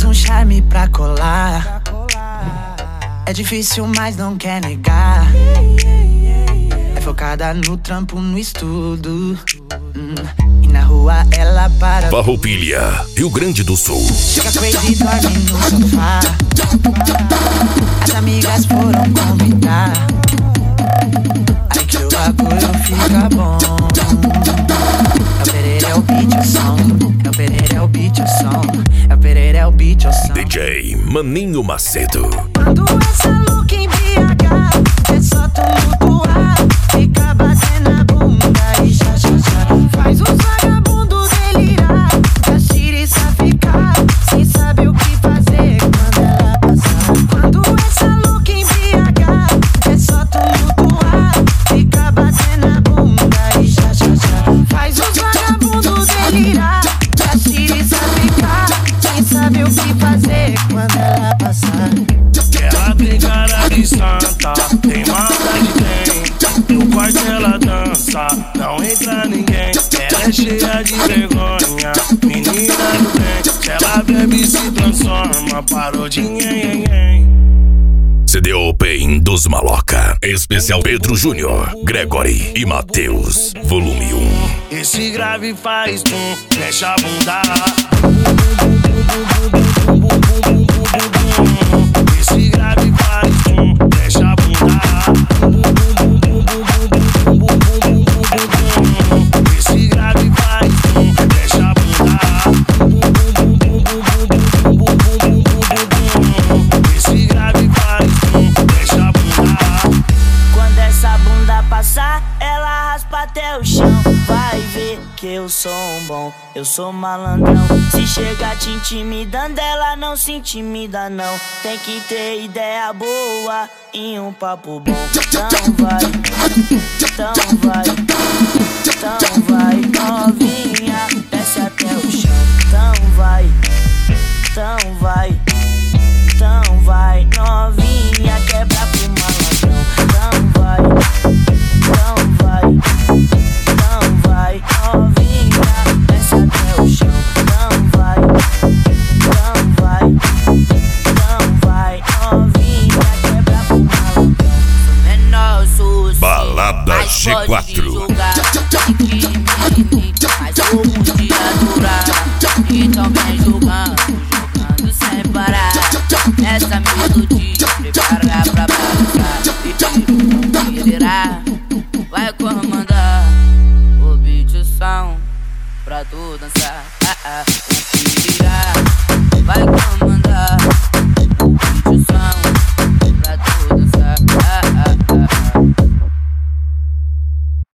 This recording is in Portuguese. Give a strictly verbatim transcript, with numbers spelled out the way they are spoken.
um charme pra colar. É difícil, mas não quer negar. É focada no trampo, no estudo. hum. E na rua ela para. Farroupilha, Rio Grande do Sul. Fica crazy, dorme no sofá. As amigas foram convidar. Aí que o bagulho fica bom. É o Pereira, é o beat, o som. É o Pereira, é o beat, o som. É o Pereira, é o beat, o som. D J Maninho Macedo. Quando essa look em B H, é só tumultuar. Fica batendo a bunda e já, já, já. Faz os vagabundos delirar. A xiriça ficar sem saber o que fazer quando ela passar. Quando essa look em B H, é só tumultuar. Fica batendo a bunda e já, já, já. Faz os vagabundos delirar. A xiriça ficar sem saber o que fazer quando ela passar. Ela tem cara de santa, tem maldade, tem. No quarto ela dança, não entra ninguém. Ela é cheia de vergonha, menina do bem. Se ela bebe se transforma, parou de nhen. C D Open dos Maloca. Especial Pedro Júnior, Gregory e Matheus, volume um. Esse grave faz tum, mexe a bunda. Esse grave faz tum, mexe a bunda. Esse grave faz tum, mexe a bunda. Esse grave faz tum, mexe a bunda. Quando essa bunda passar, ela raspa até o chão. Vai ver que eu sou um bom, eu sou malandrão. Se chegar te intimidando, ela não se intimida não. Tem que ter ideia boa e um papo bom. Então vai, então vai, então vai, novinha, desce até o chão. Então vai, então vai, então vai, novinha, quebra pro malandrão. Então vai, então vai, então vai, novinha, desce até o chão. Então vai, então vai, então vai, novinha, quebra pro malandrão. Sou menor, sou sim, Balada G quatro. mas eu podia durar. Então vem jogando, jogando sem parar. Essa melodia prepara pra balançar. E liderar, vai comandar o beat, o som, pra tu dançar. Ah, ah, o que irá.